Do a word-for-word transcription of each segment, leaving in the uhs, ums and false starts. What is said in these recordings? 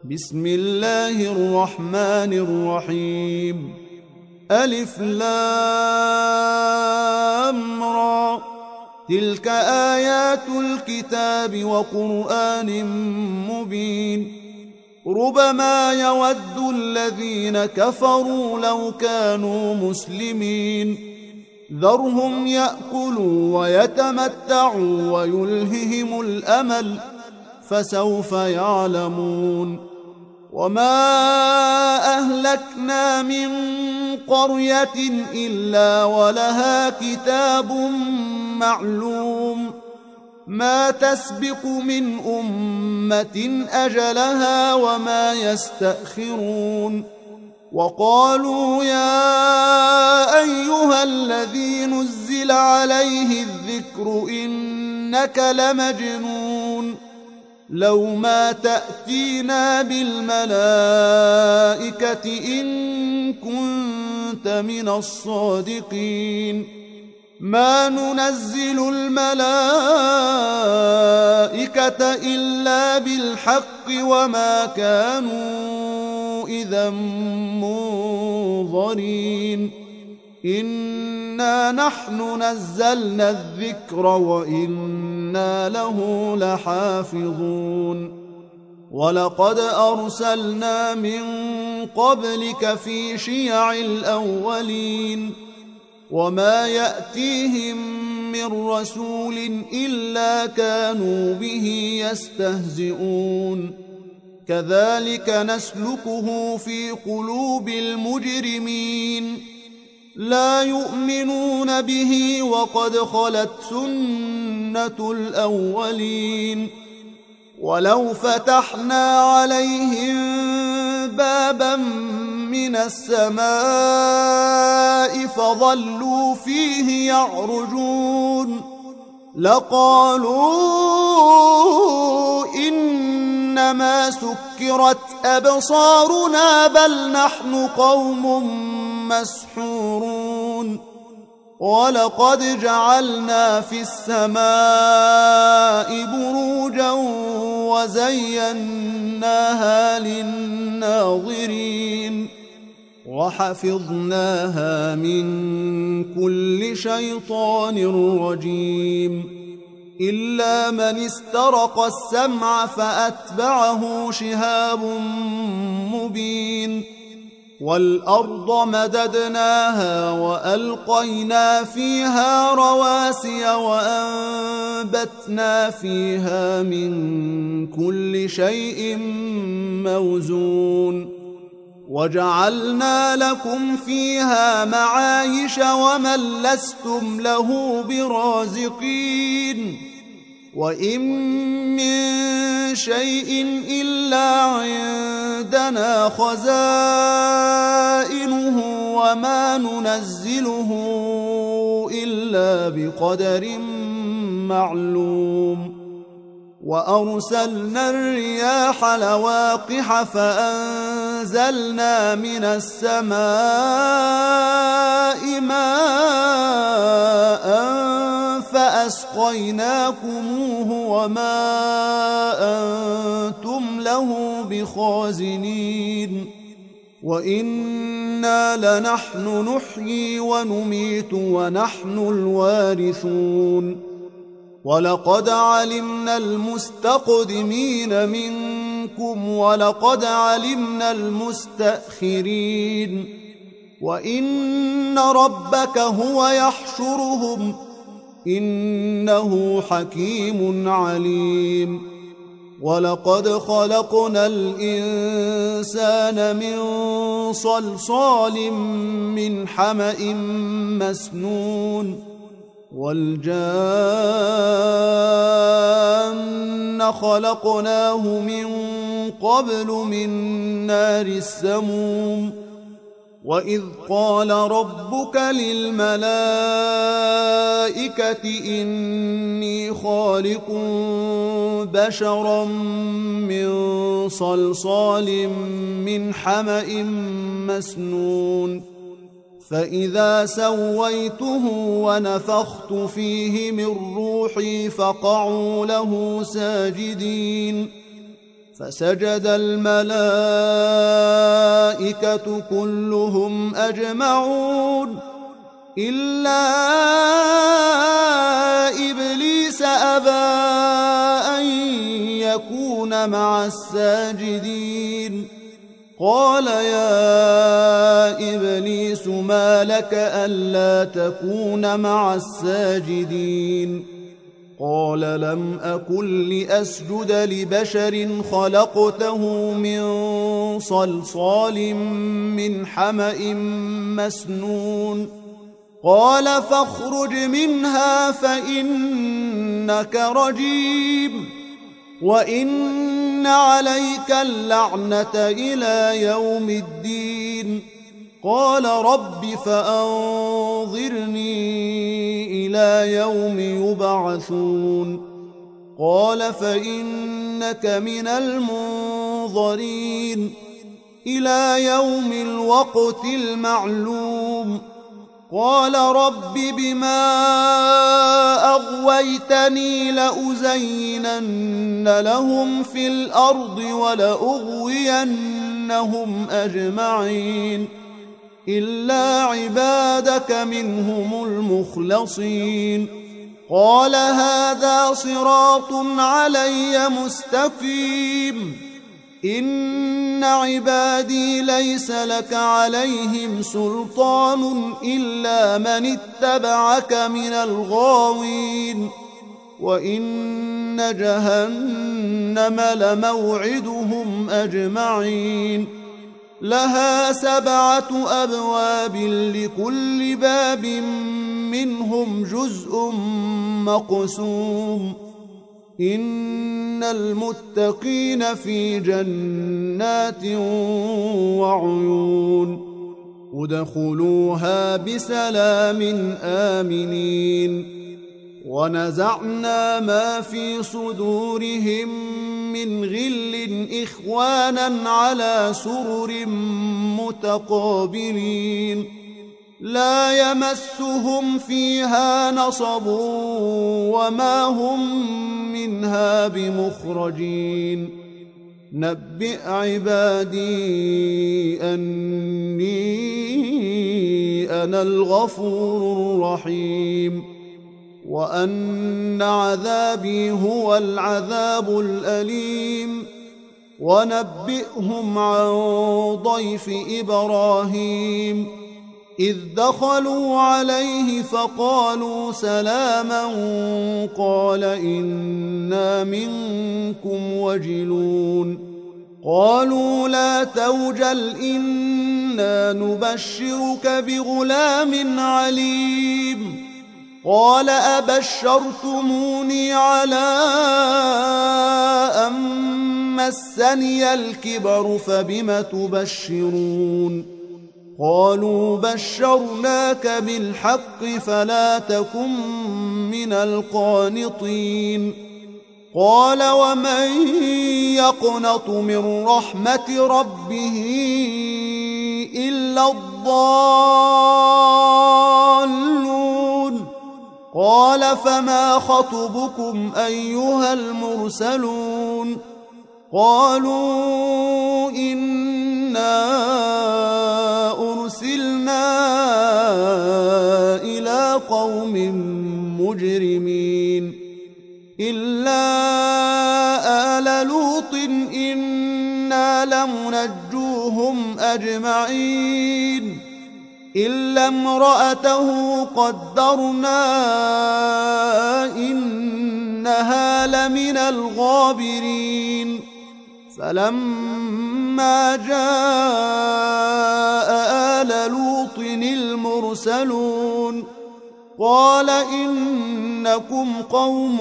بسم الله الرحمن الرحيم. ألف لام را، تلك آيات الكتاب وقرآن مبين. ربما يود الذين كفروا لو كانوا مسلمين، ذرهم يأكلوا ويتمتعوا ويلههم الأمل، فسوف يعلمون. وما أهلكنا من قرية إلا ولها كتاب معلوم، ما تسبق من أمة أجلها وما يستأخرون. وقالوا يا أيها الذي نزل عليه الذكر إنك لمجنون، لو ما تأتينا بالملائكة إن كنت من الصادقين. ما ننزل الملائكة إلا بالحق وما كانوا إذا منظرين. إنا نحن نزلنا الذكر وإنا له لحافظون. ولقد أرسلنا من قبلك في شيع الأولين، وما يأتيهم من رسول إلا كانوا به يستهزئون. كذلك نسلكه في قلوب المجرمين، لا يؤمنون به وقد خلت سنة الأولين. ولو فتحنا عليهم بابا من السماء فظلوا فيه يعرجون لقالوا إنما سكرت أبصارنا بل نحن قوم مسحورون. ولقد جعلنا في السماء بروجا وزيناها للناظرين، وحفظناها من كل شيطان رجيم، إلا من استرق السمع فأتبعه شهاب مبين. والأرض مددناها وألقينا فيها رواسي وأنبتنا فيها من كل شيء موزون. وجعلنا لكم فيها معايش ومن لستم له برازقين. وإن من شيء إلا عندنا خزائنه وما ننزله إلا بقدر معلوم. وأرسلنا الرياح لواقح فأنزلنا من السماء ماء فأسقيناكموه وما أنتم له بخازنين. وإنا لنحن نحيي ونميت ونحن الوارثون. ولقد علمنا المستقدمين منكم ولقد علمنا المستأخرين. وإن ربك هو يحشرهم إنه حكيم عليم. ولقد خلقنا الإنسان من صلصال من حمأ مسنون. والجان خلقناه من قبل من نار السموم. وإذ قال ربك للملائكة إني خالق بشرا من صلصال من حمأ مسنون. فإذا سويته ونفخت فيه من روحي فقعوا له ساجدين. فسجد الملائكة كلهم أجمعون إلا إبليس أبى أن يكون مع الساجدين قال يا إبليس ما لك ألا تكون مع الساجدين قال لم أكن لأسجد لبشر خلقته من صلصال من حمأ مسنون قال فاخرج منها فإنك رجيم وإن عليك اللعنة إلى يوم الدين قال رب فأنظرني إلى يوم يبعثون قال فإنك من المنظرين إلى يوم الوقت المعلوم قال رب بما أغويتني لأزينن لهم في الأرض ولأغوينهم أجمعين إلا عبادك منهم المخلصين قال هذا صراط علي مستقيم إن عبادي ليس لك عليهم سلطان إلا من اتبعك من الغاوين وإن جهنم لموعدهم أجمعين لها سبعة أبواب لكل باب منهم جزء مقسوم إن المتقين في جنات وعيون ادخلوها بسلام آمنين ونزعنا ما في صدورهم من غل إخوانا على سرر متقابلين لا يمسهم فيها نصب وما هم منها بمخرجين نبئ عبادي أني أنا الغفور الرحيم وأن عذابي هو العذاب الأليم ونبئهم عن ضيف إبراهيم إذ دخلوا عليه فقالوا سلاما قال إنا منكم وجلون قالوا لا توجل إنا نبشرك بغلام عليم قال أبشرتموني على أن مسني الكبر فبم تبشرون قالوا بشرناك بالحق فلا تكن من القانطين قال ومن يقنط من رحمة ربه إلا الضالون قال فما خطبكم أيها المرسلون قالوا إنا أرسلنا إلى قوم مجرمين إلا آل لوط إنا لمنجوهم أجمعين إلا امرأته قدرنا إنها لمن الغابرين فلما جاء آل لوط المرسلون قال إنكم قوم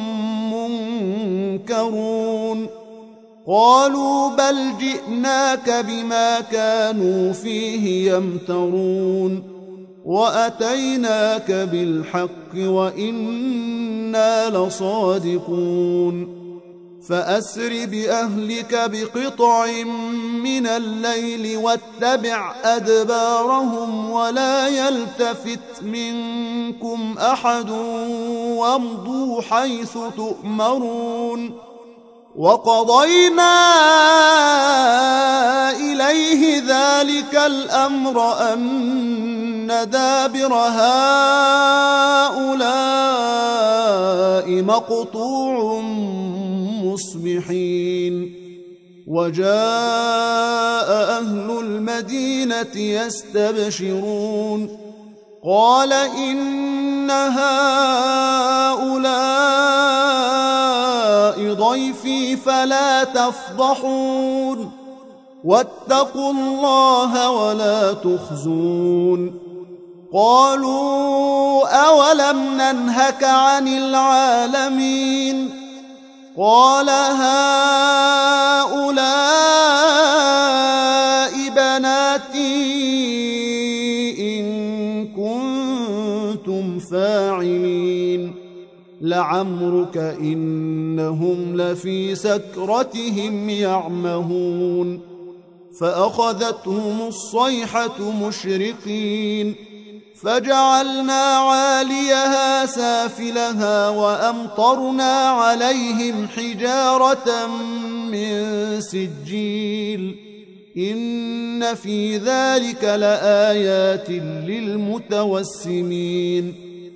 منكرون قالوا بل جئناك بما كانوا فيه يمترون وأتيناك بالحق وإنا لصادقون فأسر بأهلك بقطع من الليل واتبع أدبارهم ولا يلتفت منكم أحد وامضوا حيث تؤمرون وقضينا إليه ذلك الأمر أن دابر هؤلاء مقطوع مصبحين وجاء أهل المدينة يستبشرون قال إن هؤلاء ضيفي فلا تفضحون واتقوا الله ولا تخزون قالوا أولم ننهك عن العالمين قال هؤلاء بناتي إن كنتم فاعلين لعمرك إنهم لفي سكرتهم يعمهون فأخذتهم الصيحة مشرقين فجعلنا عاليها سافلها وأمطرنا عليهم حجارة من سجيل إن في ذلك لآيات للمتوسمين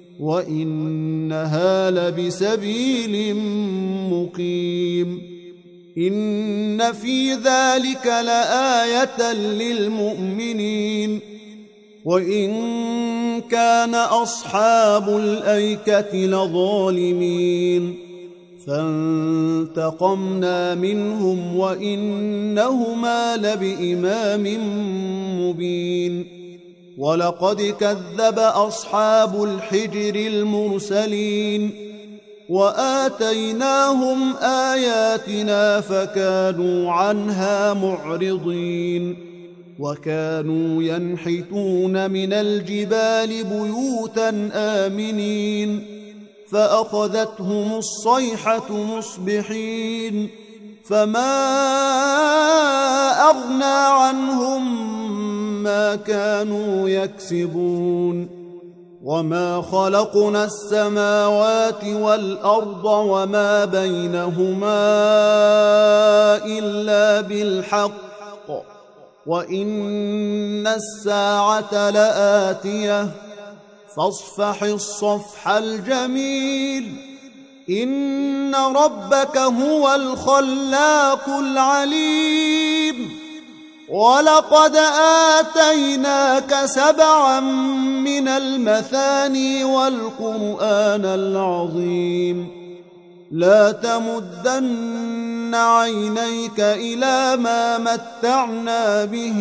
وإنها لبسبيل مقيم إن في ذلك لآية للمؤمنين وإن كان أصحاب الأيكة لظالمين فانتقمنا منهم وإنهما لبإمام مبين ولقد كذب أصحاب الحجر المرسلين وآتيناهم آياتنا فكانوا عنها معرضين وكانوا ينحتون من الجبال بيوتا آمنين فأخذتهم الصيحة مصبحين فما أغنى عنهم ما كانوا يكسبون وما خلقنا السماوات والأرض وما بينهما إلا بالحق وإن الساعة لآتية فاصفح الصفح الجميل إن ربك هو الخلاق العليم ولقد آتيناك سبعا من المثاني والقرآن العظيم لا تمدن عينيك إلى ما متعنا به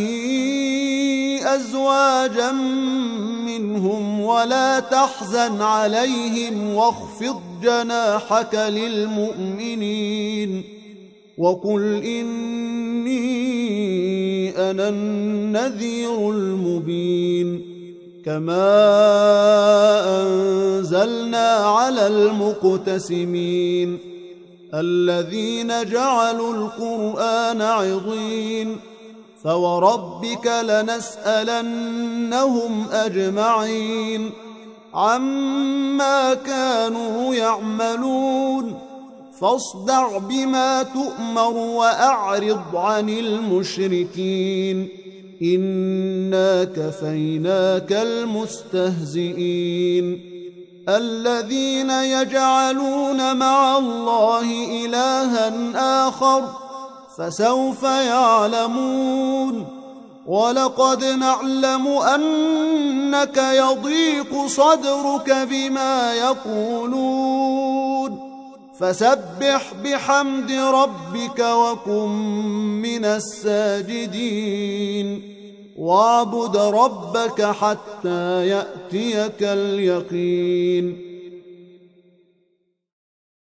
أزواجا منهم ولا تحزن عليهم واخفض جناحك للمؤمنين وقل إني أنا النذير المبين كما أنزلنا على المقتسمين الذين جعلوا القرآن عضين فوربك لنسألنهم أجمعين عما كانوا يعملون فاصدع بما تؤمر وأعرض عن المشركين إنا كفيناك المستهزئين الذين يجعلون مع الله إلها آخر فسوف يعلمون ولقد نعلم أنك يضيق صدرك بما يقولون فسبح بحمد ربك وكن من الساجدين واعبد ربك حتى يأتيك اليقين